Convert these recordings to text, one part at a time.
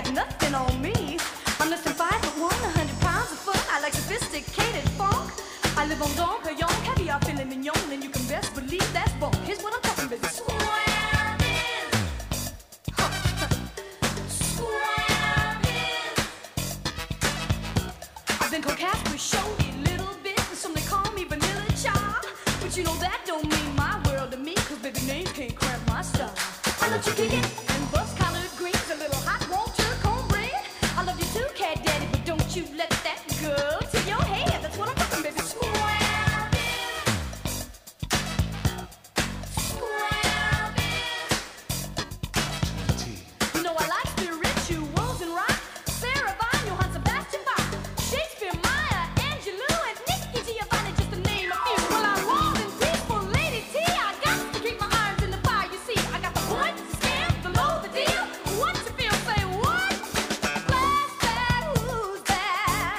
got nothing on me. I'm less than 5'1", 100 pounds of fun. I like sophisticated funk. I live on Don Perignon, caviar, filet mignon, and you can best believe that's bunk. Here's what I'm talking about. Swell is. Swell is. I've been coquette with showy little bit, and some they call me Vanilla Child. But you know that don't mean my world to me, cause baby names can't cramp my style. I love chicken and bus-collared greens, a little hot water cornbread. I love you too, cat daddy, but don't you let that go to your head. That's what I'm talking, baby. Swell is. Swell is. You know I like spirituals and rock. Sarah Vaughan, Johann Sebastian Bach, Shakespeare, Maya Angelou, and Nikki Giovanni, just to name a few. Well, I'm more than peaceful, Lady T. I got to keep my irons in the fire. You see, I got the point, the scam, the low, the deal. What you feel? Say what? Blast that, who's that?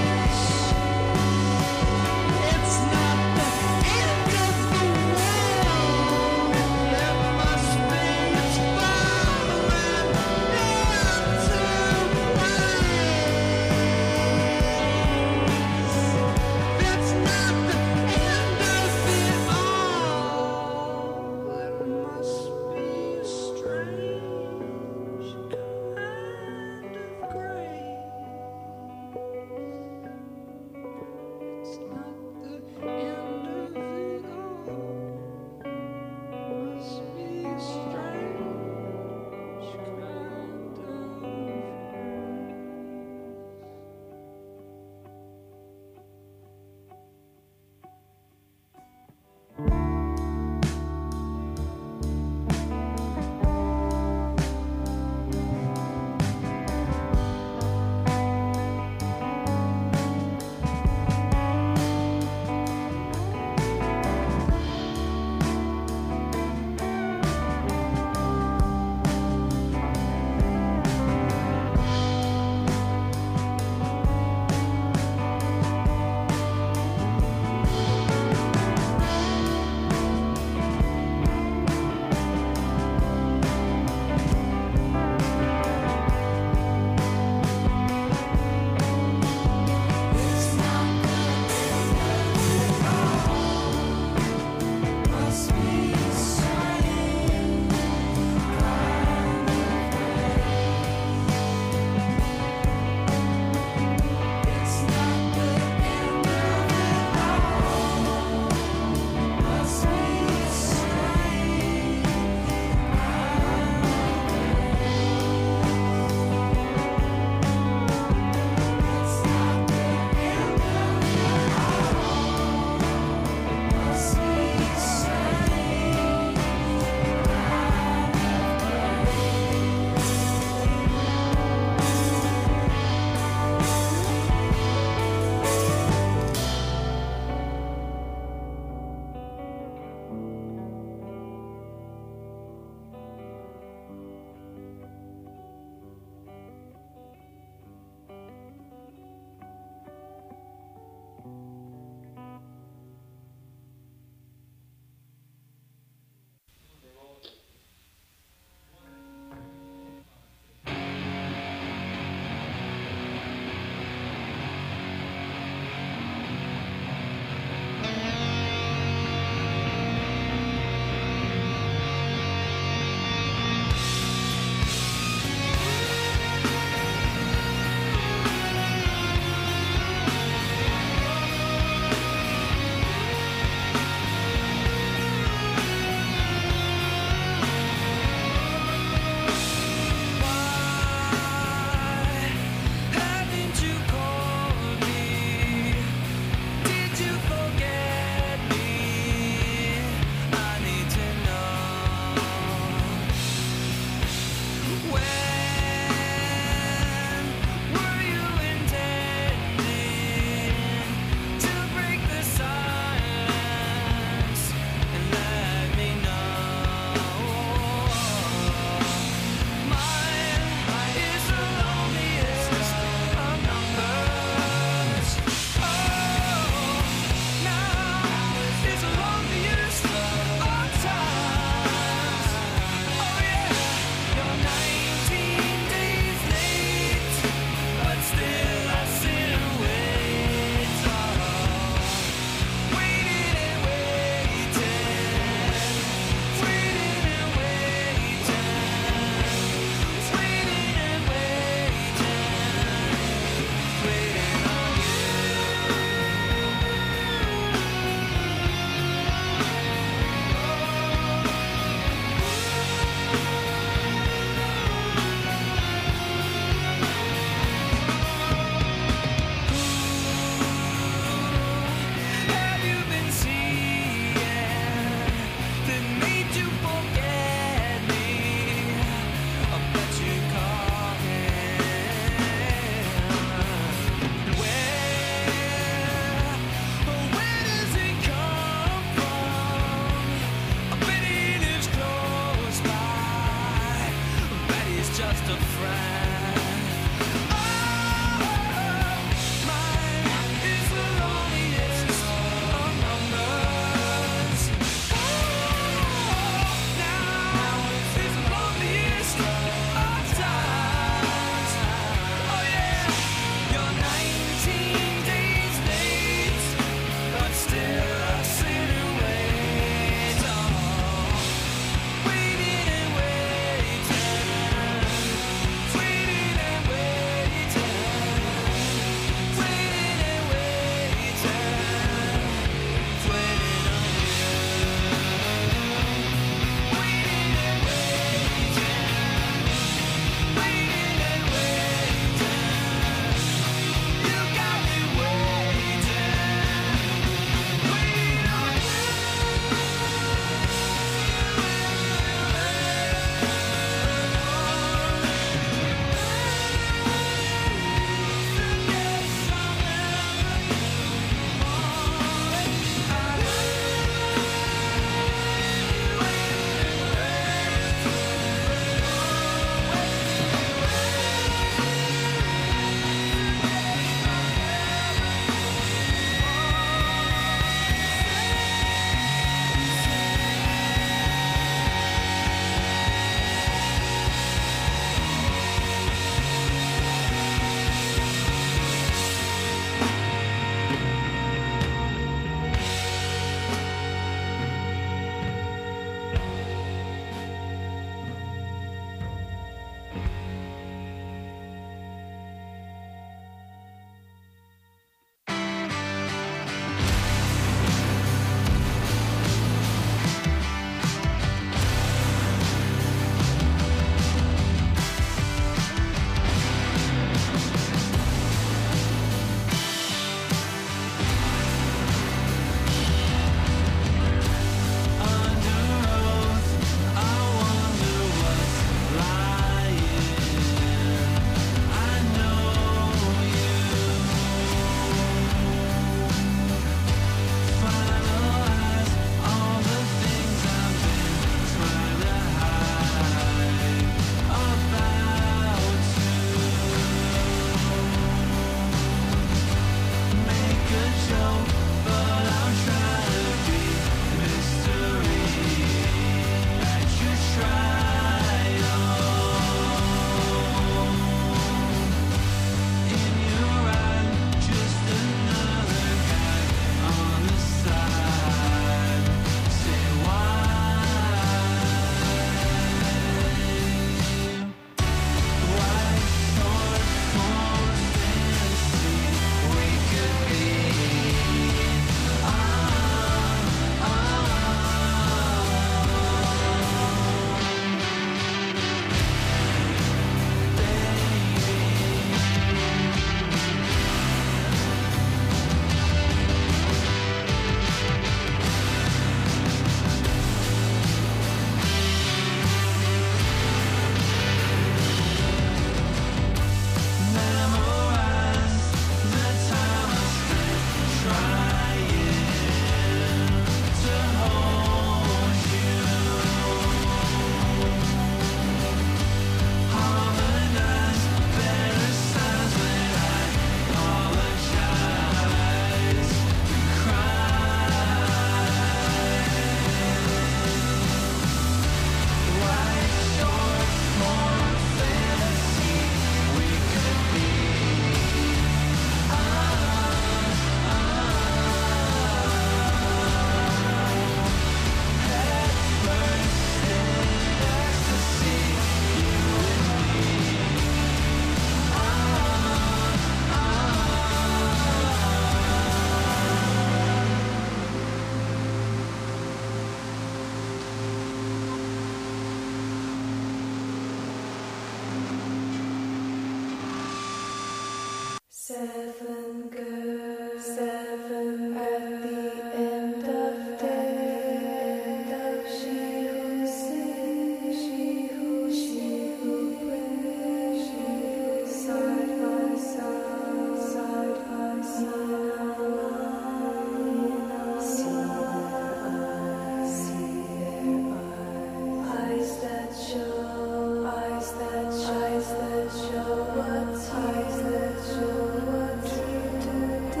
Eyes that show what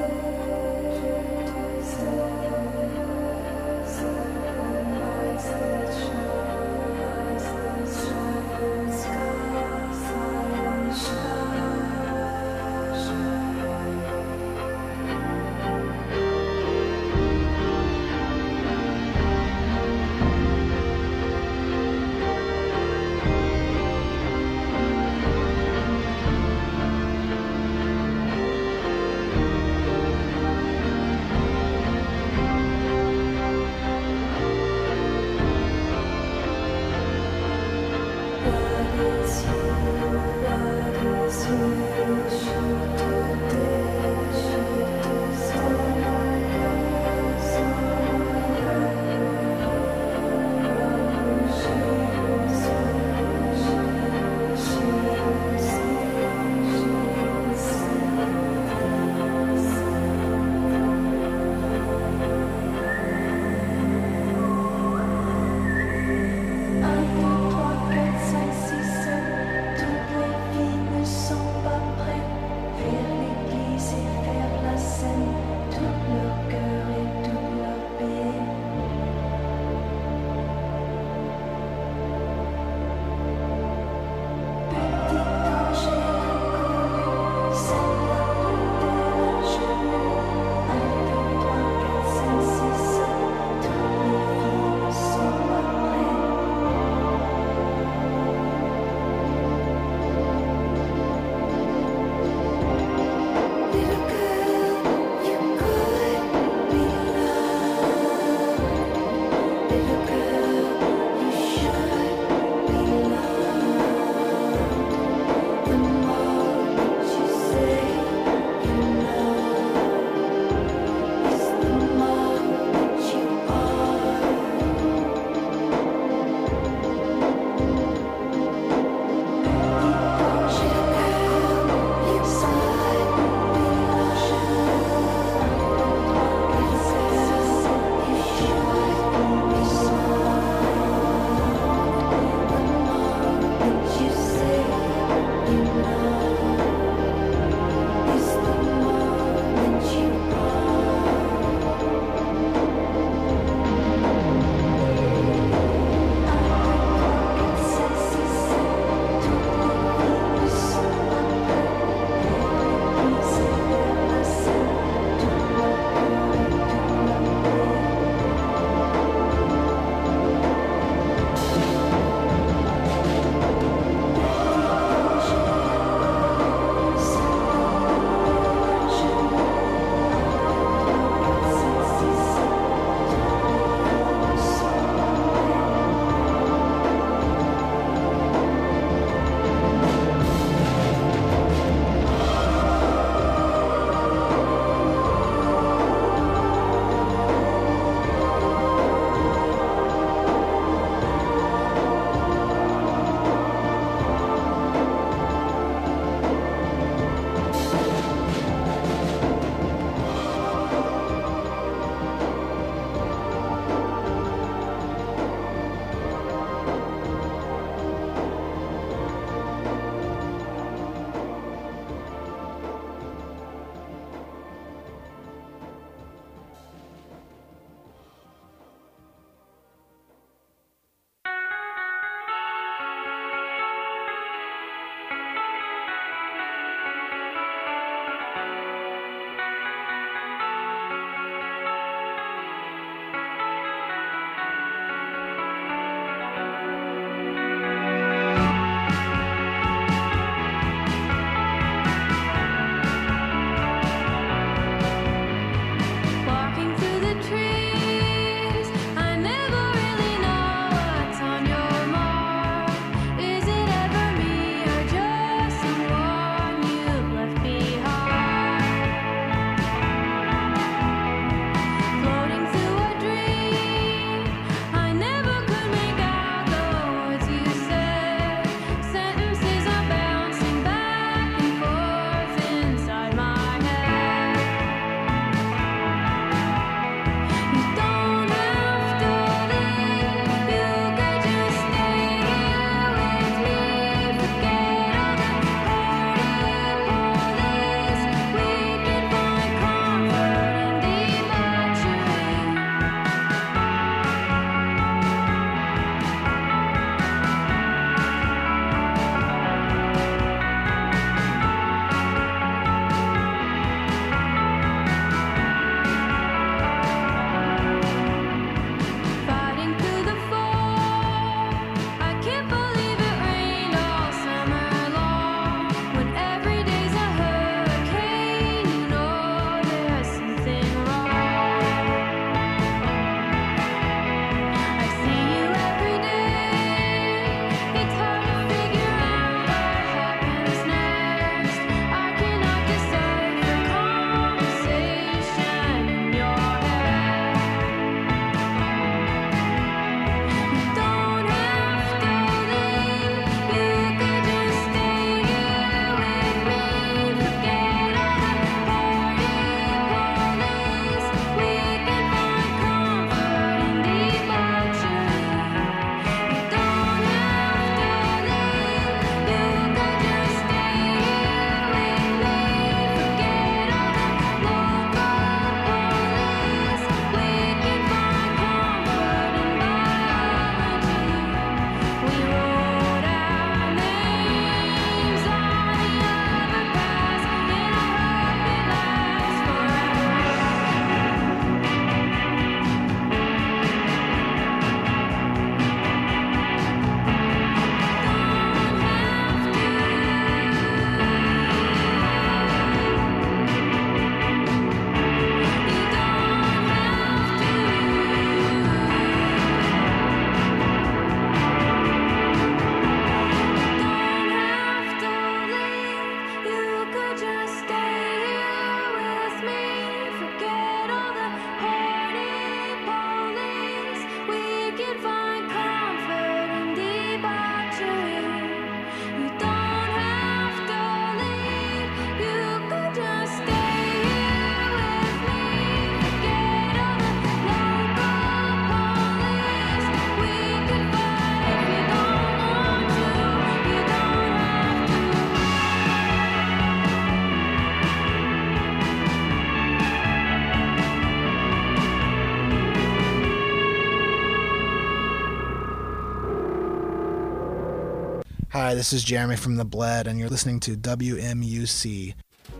Hi, this is Jeremy from The Bled, and you're listening to WMUC.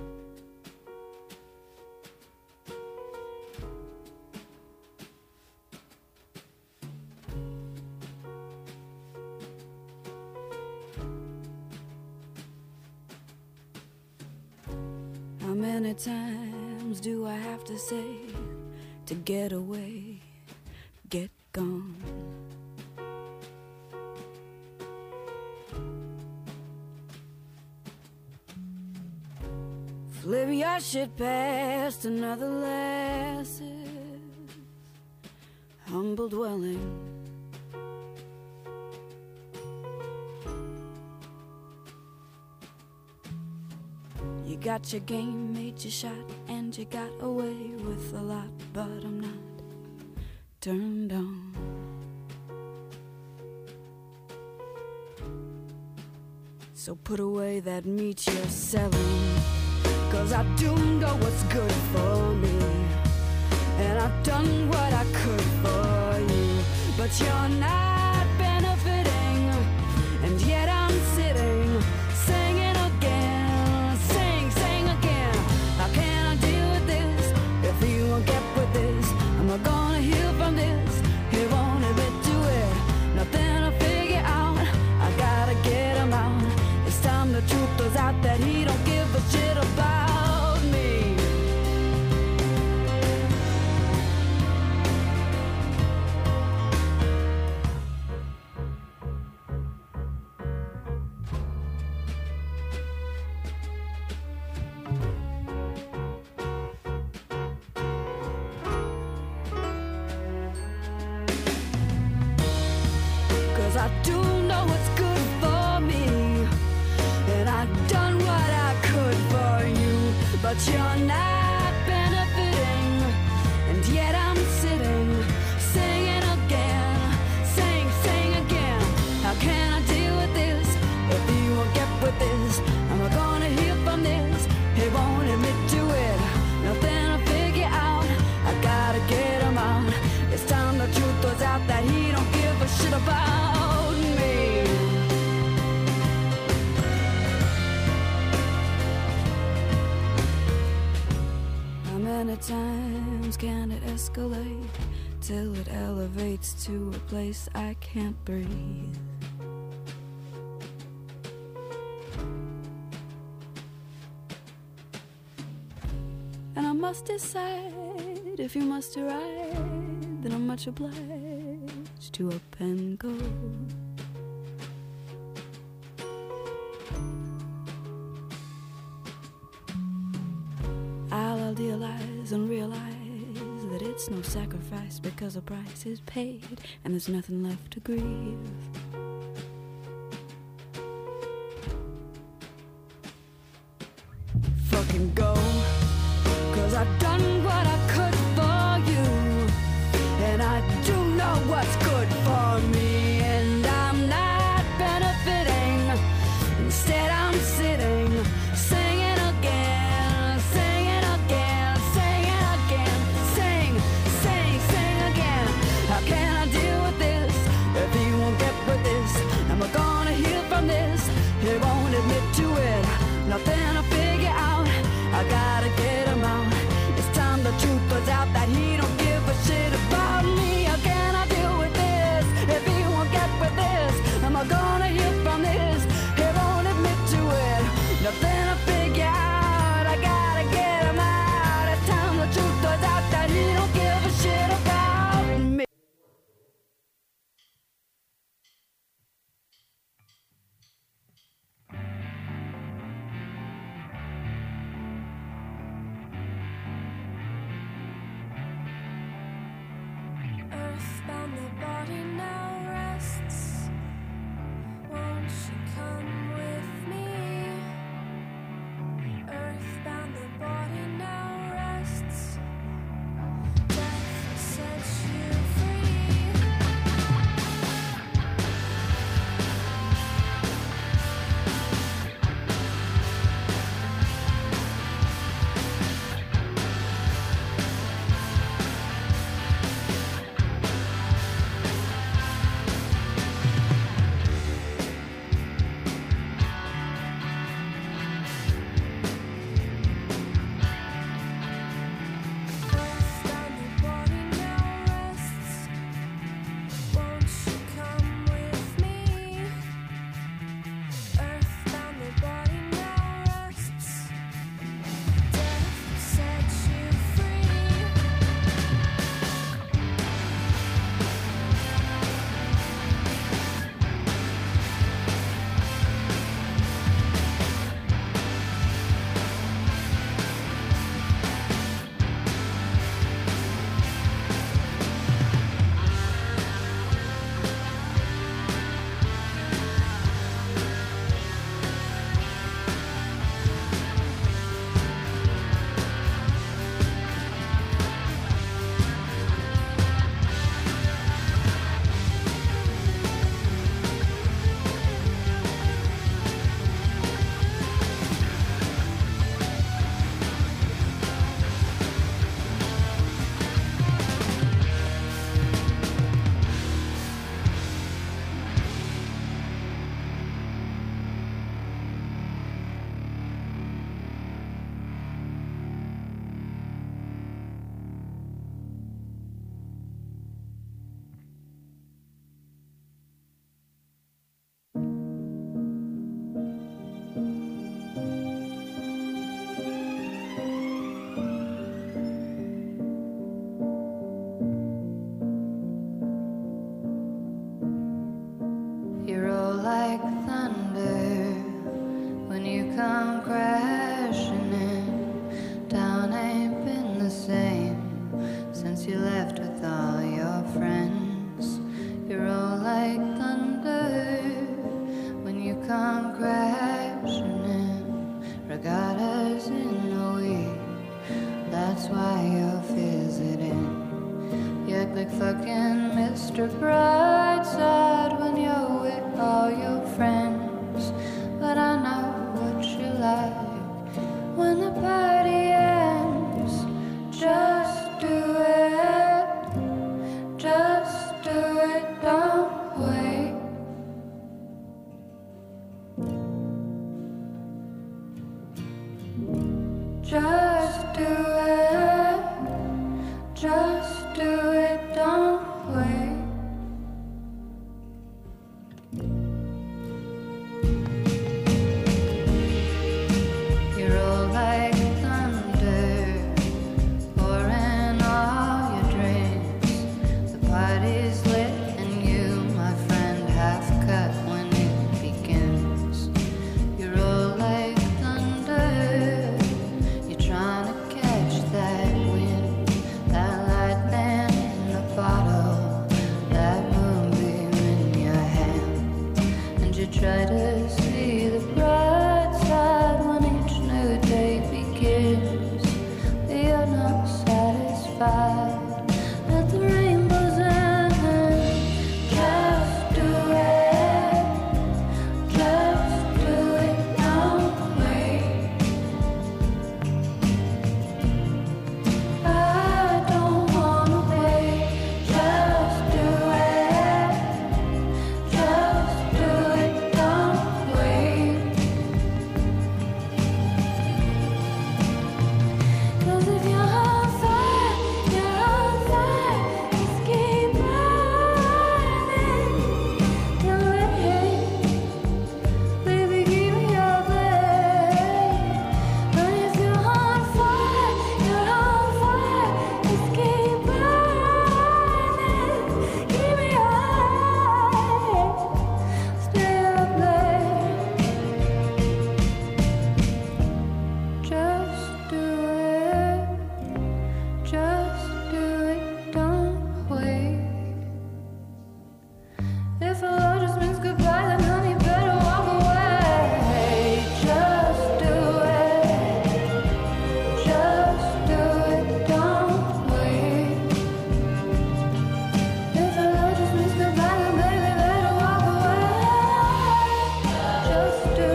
How many times do I have to say to get away, get gone? Flip your shit past another lass's humble dwelling. You got your game, made your shot, and you got away with a lot, but I'm not turned on. So put away that meat you're selling, 'cause I do know what's good for me, and I've done what I could for you, but you're not benefiting, and yet I'm sitting, singing again, sing again. How can I deal with this if he won't get with this? Am I gonna heal from this? He won't admit to it. Nothing to figure out, I gotta get him out. It's time the truth goes out that he don't give a shit about me. 'cause I do know what's good for me, and I've done what I could for you, but you're not benefiting, and yet I'm sitting, singing again, sing again. How can I deal with this if he won't get with this? Am I gonna heal from this? He won't admit to it. Nothing to figure out, I gotta get him out. It's time the truth goes out that he don't give a shit about me. How many times can it escalate till it elevates to a place I can't breathe? And I must decide if you must ride, then I'm much obliged to up and go. I'll idealize and realize that it's no sacrifice, because the price is paid and there's nothing left to grieve. Fucking go, 'cause I've done what I could for you, and I do know what's good for me, and I'm not benefiting. Instead I'm sitting, singing again, singing again, singing again, sing again. How can I deal with this if he won't get with this? Am I gonna heal from this? He won't admit to it. Nothing to figure out, I gotta get him out. It's time the truth was out that he don't give a shit about me. How can I deal with this if he won't get with this? Am I gonna heal from this? He won't admit to it. Nothing to figure out, I gotta get him out. It's time the truth was out that he don't give a shit about me. Earthbound, the body now rests. Won't you come with me? Earthbound, the body now rests. Death sets you free. Since you left with all your friends, you're all like thunder when you come crashing in, regattas in a week. That's why you're visiting. You act like fucking Mr. Brightside when you're with all your friends. But I know what you like when the party ends. Just do it, just do it, don't wait. Just do it, just do it, don't wait. You're all like thunder, pouring all your drinks. The party's lit and you, my friend, half cut when it begins. You're all like thunder, you're trying to catch that wind, that lightning in the bottle, that moonbeam in your hand. And you try to see the bright side when each new day begins. But you're not satisfied at the rainbow's end. Just do it, just do it, don't wait. I don't wanna wait. Just do it, just do it, don't wait. 'Cause if you're on fire, just keep burning. Don't wait, baby, give me your blade. But if you're on fire, just keep burning. Give me your light, stay up late. Just do it, don't wait. If hello just means goodbye, then honey, better walk away. Just do it, don't wait. If hello just means goodbye, then baby, better walk away. Just do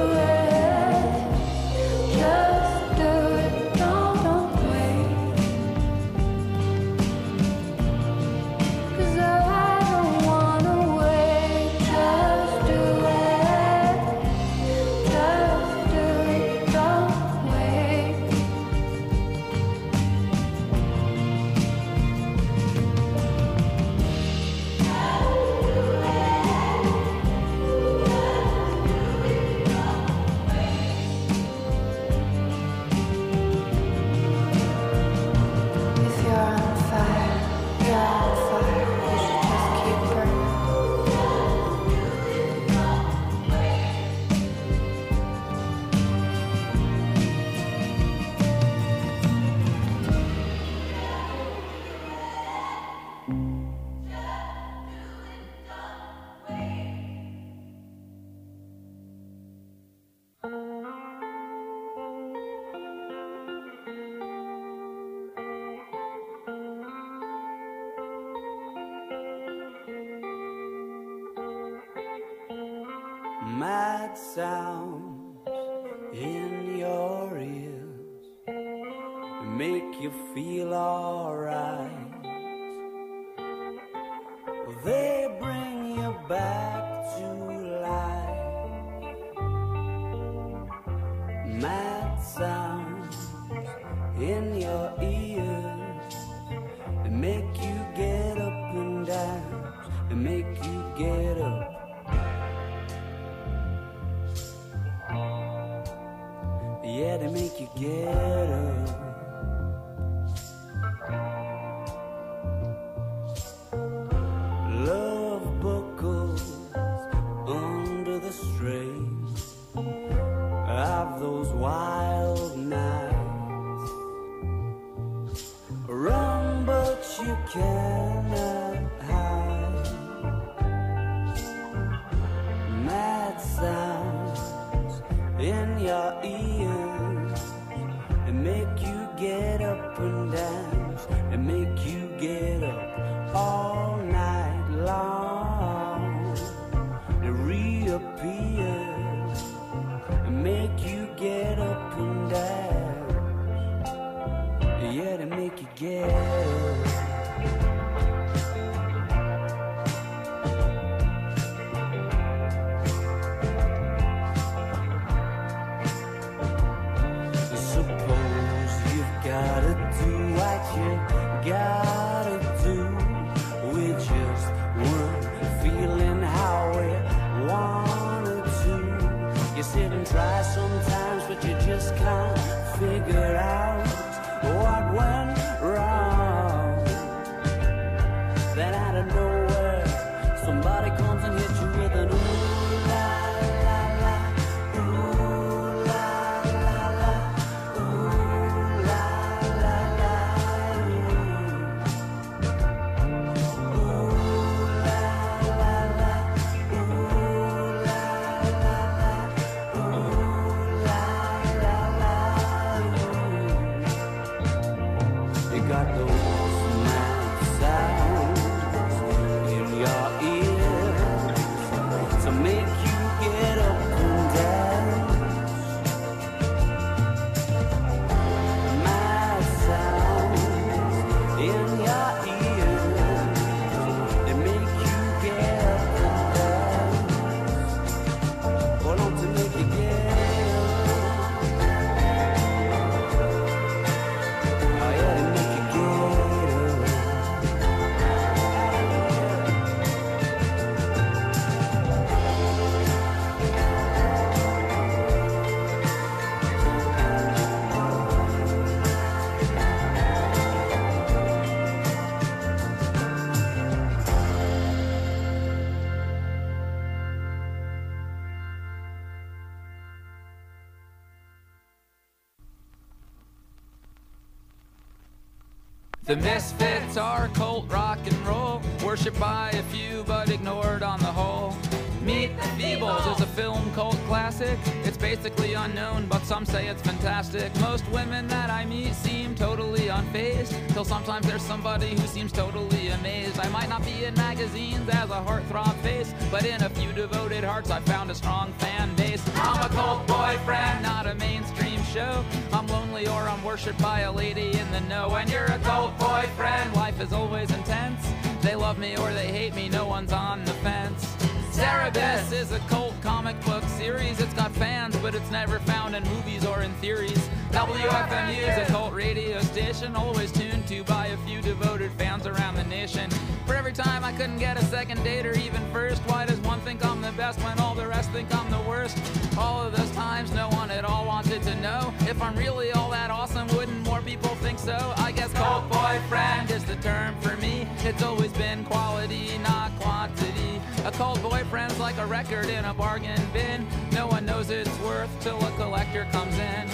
it, don't wait. 'Cause I don't wanna wait. Just do it, don't wait. If you're on fire, you should just keep burning. Mad sounds in your ears make you feel alright. They bring you back to life. Mad sounds in your ears, they make you get up and dance, they make you get up. Yeah, they make you get up. Love buckles under the strain of those wild nights. Run, but you you cannot hide. Mad sounds in your ears, they make you get up and dance, they make you get up all night long. They reappear, they make you get up and dance, yeah, they make you get up. Gotta do what you gotta do with just one feeling how we wanted to. You sit and try sometimes, but you just can't figure out what went wrong. Then out of nowhere, somebody comes and hits you with an ooh la la la, ooh la la la, ooh la la la, ooh la la la, ooh la la la, ooh la la la. You got those mad sounds in your ears to make you get up and dance. Mad sounds in your ears, they make you get up and dance. Hold on to make you get up. Oh yeah, they make you get up. The Misfits are cult rock and roll, worshipped by a few but ignored on the whole. Meet the Feebles is a film cult classic. It's basically unknown, but some say it's fantastic. Most women that I meet seem totally unfazed, till sometimes there's somebody who seems totally amazed. I might not be in magazines as a heartthrob face, but in a few devoted hearts I found a strong fan base. I'm a cult boyfriend, not a mainstream show. I'm lonely or I'm worshipped by a lady in the know. When you're a cult boyfriend, life is always intense. They love me or they hate me, no one's on the fence. Cerebus is a cult comic book series. It's got fans, but it's never found in movies or in theories. WFMU is a cult radio station, always tuned to by a few devoted fans around the nation. For every time I couldn't get a second date or even first, why does one think I'm the best when all the rest think I'm the worst? All of those times no one at all wanted to know if I'm really all that awesome, wouldn't more people think so? I guess cult boyfriend is the term for me. It's always been quality, not quantity. A cult boyfriend's like a record in a bargain bin. No one knows its worth till a collector comes in.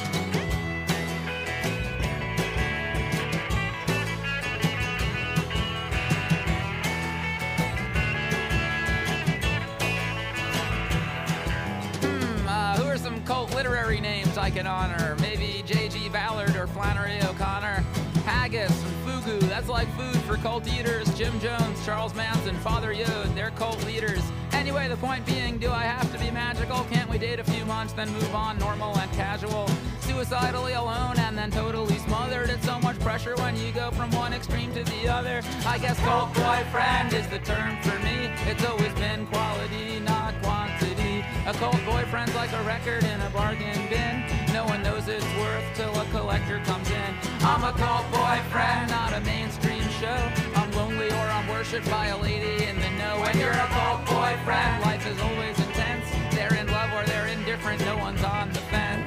Who are some cult literary names I can honor? Maybe J.G. Ballard or Flannery O'Connor. Haggis and Fugu, that's like food for cult eaters. Jim Jones, Charles Manson, Father Yod, they're cult leaders. Anyway, the point being, do I have to be magical? Can't we date a few months, then move on, normal and casual? Suicidally alone and then totally smothered. It's so much pressure when you go from one extreme to the other. I guess cult boyfriend is the term for me. It's always been quality, not quantity. A cult boyfriend's like a record in a bargain bin. No one knows its worth till a collector comes in. I'm a cult boyfriend, not a mainstream show. I'm lonely or I'm worshipped by a lady in the know. When you're a cult boyfriend, life is always intense. They're in love or they're indifferent, no one's on the fence.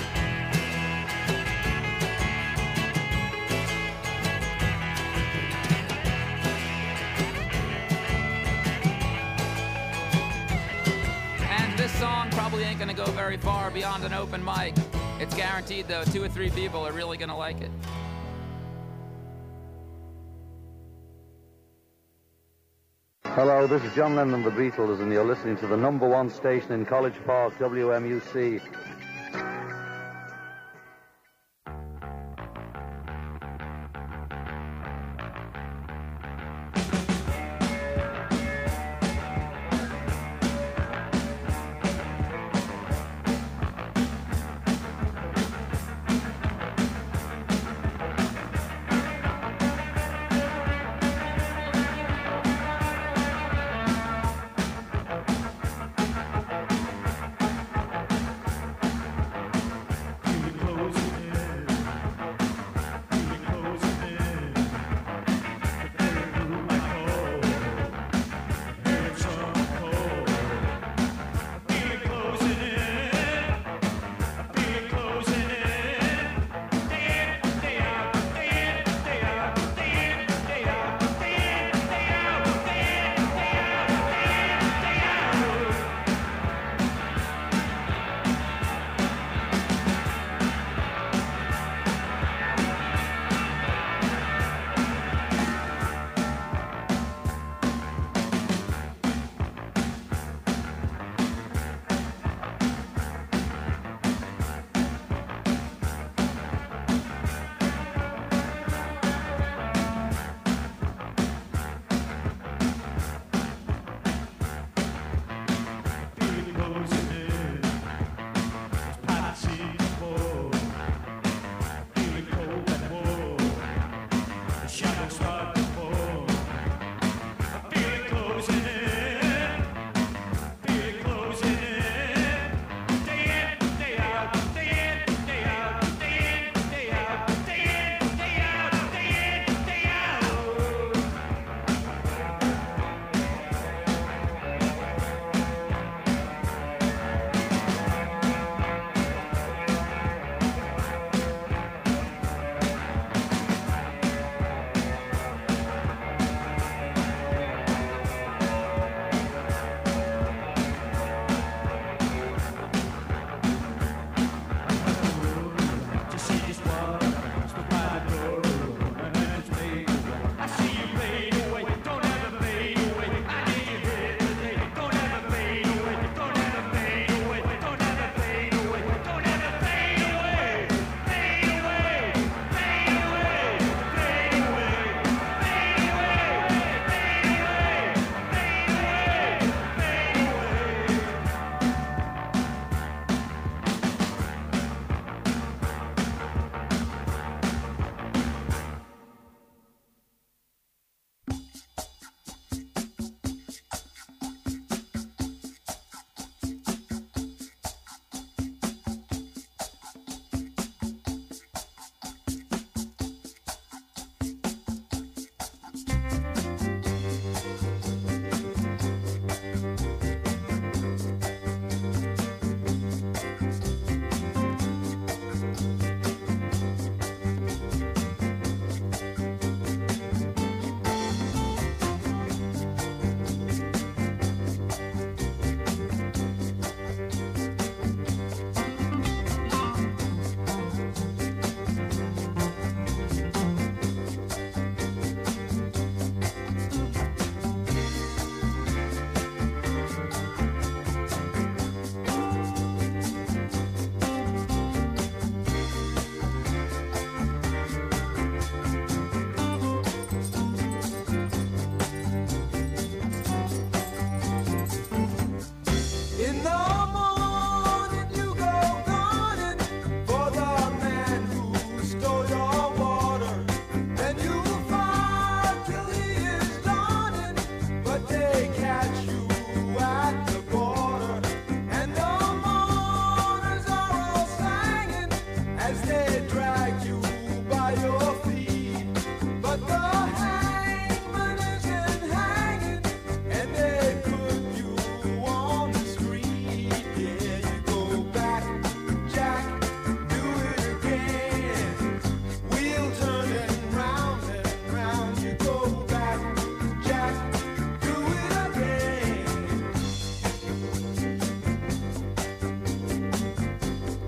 And this song probably ain't gonna go very far beyond an open mic. It's guaranteed though, 2 or 3 people are really gonna like it. Hello, this is John Lennon and the Beatles, and you're listening to the number one station in College Park, WMUC.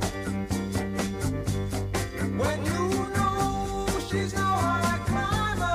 She's no high climber.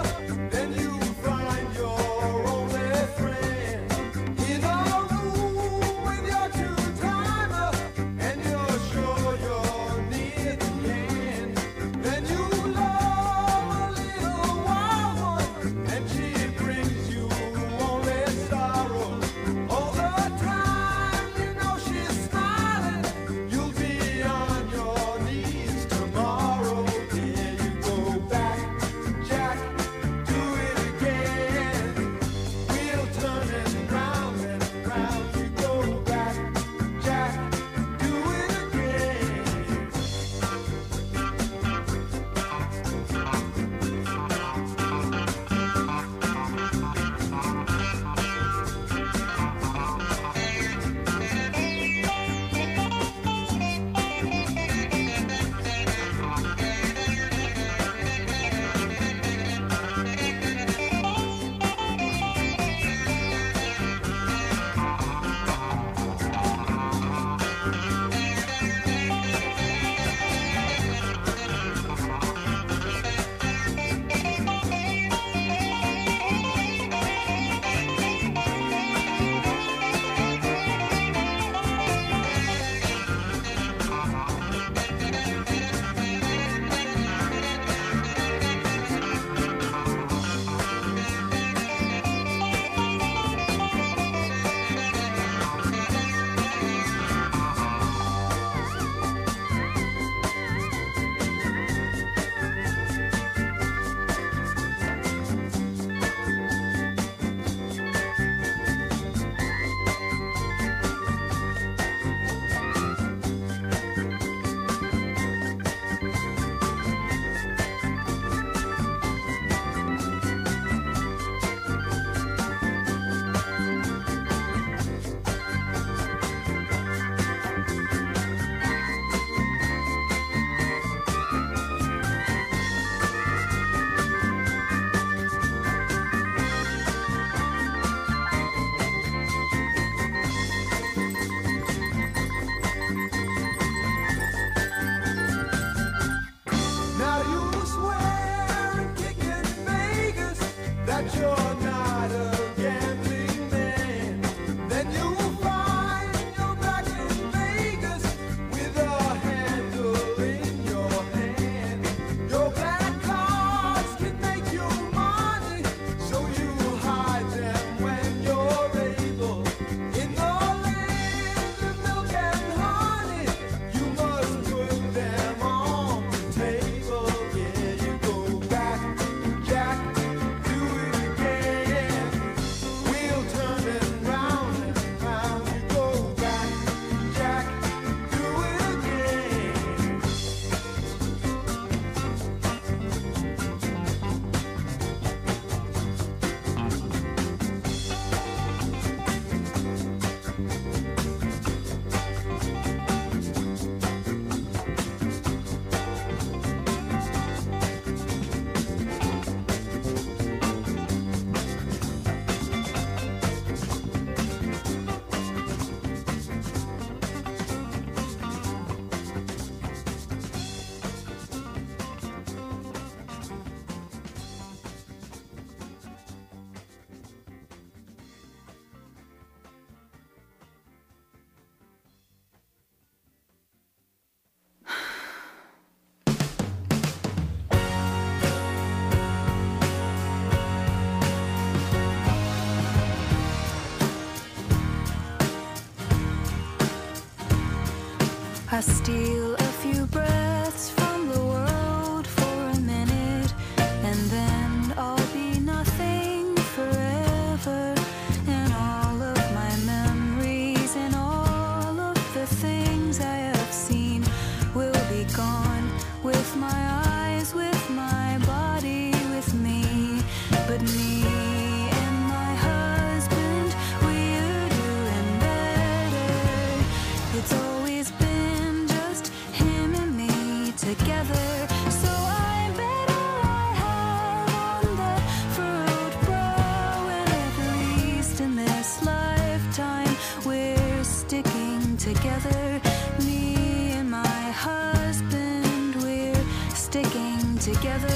I steal a few breaths from the world for a minute, and then I'll be nothing forever. And all of my memories and all of the things I have seen will be gone, with my eyes, with my body, with me. But me and my husband, we're doing better. It's always been just him and me together. So I bet all I have on that furrowed brow, and at least in this lifetime we're sticking together. Me and my husband, we're sticking together.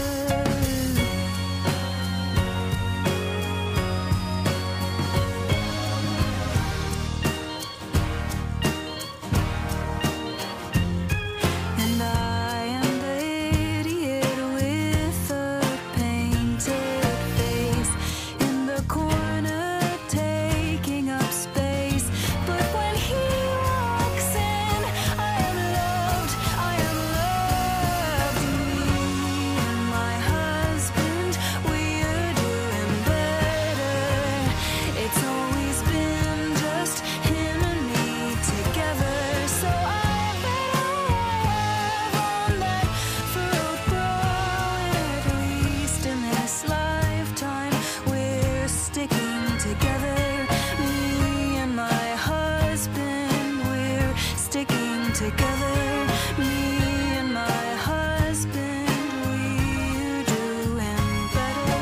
And I am the idiot with a painted face in the corner, taking up space. But when he walks in, I am loved, I am loved. Me and my husband, we're doing better. It's always been just him and me together. So I bet all I have on that furrowed brow, and at least in this lifetime we're sticking together. Me and my husband, we're sticking together. Me and my husband, we're doing better.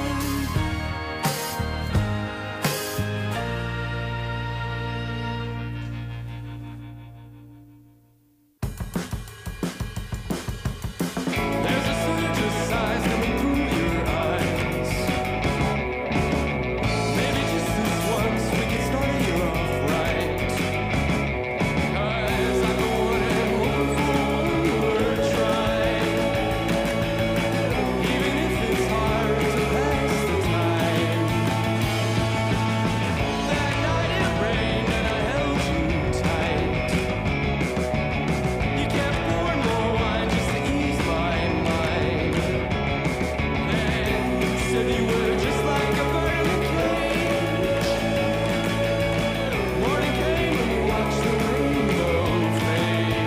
There's a surge of sighs coming through your eyes. Maybe just this once we can start you off right. 'Cause I'm the one and hoping for one more try. Even if it's hard to pass the time. That night it rained and I held you tight. You kept pouring more wine just to ease my mind. Then said you were just like a bird in a cage. Morning came and we watched the rainbow fade.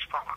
Palmer.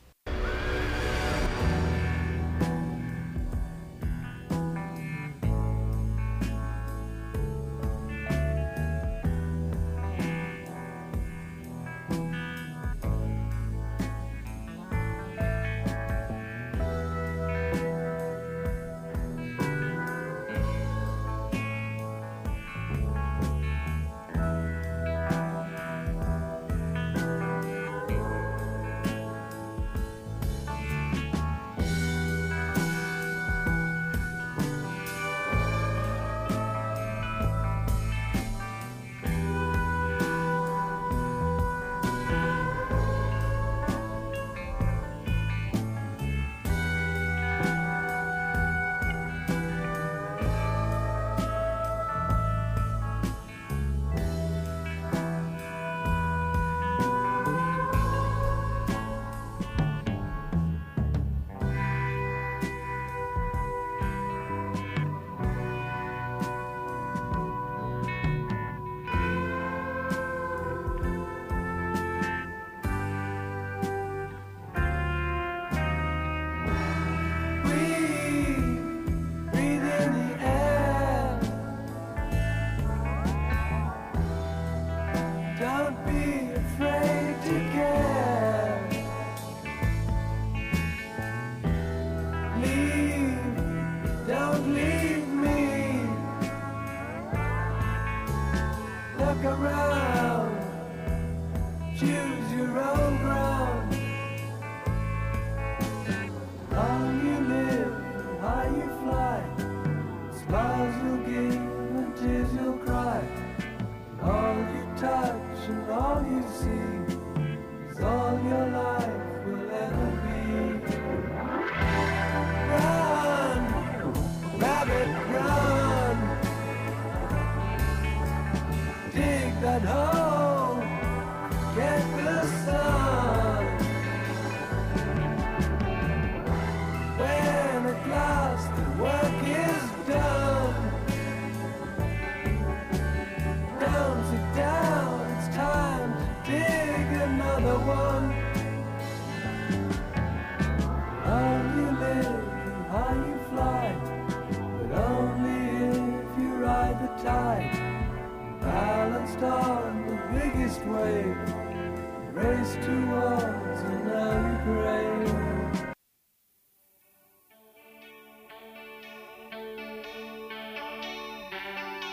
Don't be afraid to care. Leave, don't leave me. Look around, choose your own ground. Long you live, high you fly. Smiles you'll give and tears you'll cry. All you touch and all you see